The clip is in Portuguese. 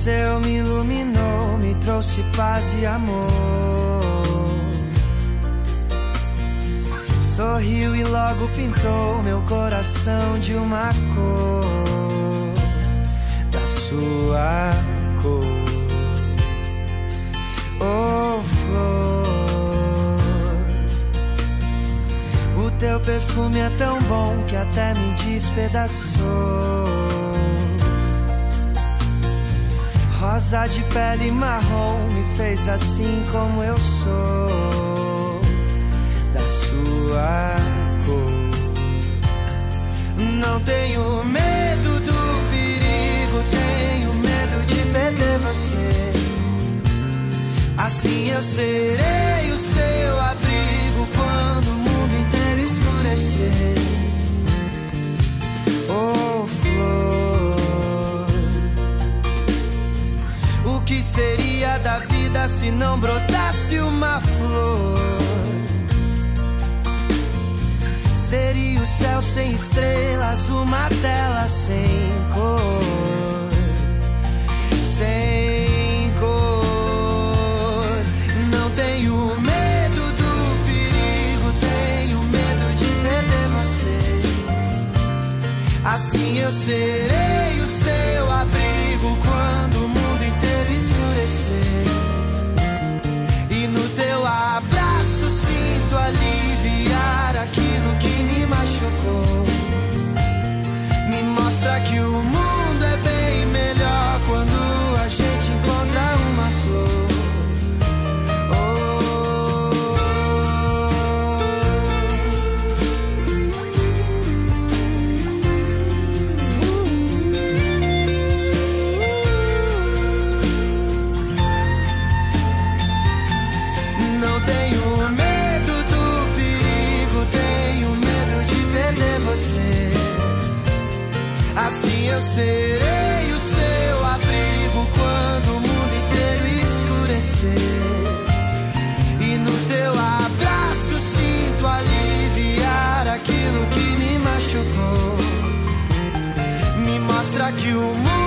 Nasceu, me iluminou, me trouxe paz e amor. Sorriu e logo pintou meu coração de uma cor, da sua cor. Oh, flor, o teu perfume é tão bom que até me despedaçou. Rosa de pele marrom me fez assim como eu sou, da sua cor. Não tenho medo do perigo, tenho medo de perder você. Assim eu serei o seu abrigo quando o mundo inteiro escurecer. Oh, flor, o que seria da vida se não brotasse uma flor? Seria o céu sem estrelas, uma tela sem cor, sem cor. Não tenho medo do perigo, tenho medo de perder você. Assim eu serei o seu abrigo quando o mundo inteiro escurecer. E no teu abraço sinto aliviar aquilo que me machucou. Me mostra que o mundo é bem melhor quando a gente encontra uma flor. Não tenho medo do perigo, tenho medo de perder você. Assim eu serei o seu abrigo quando o mundo inteiro escurecer. E no teu abraço sinto aliviar aquilo que me machucou. Me mostra que o mundo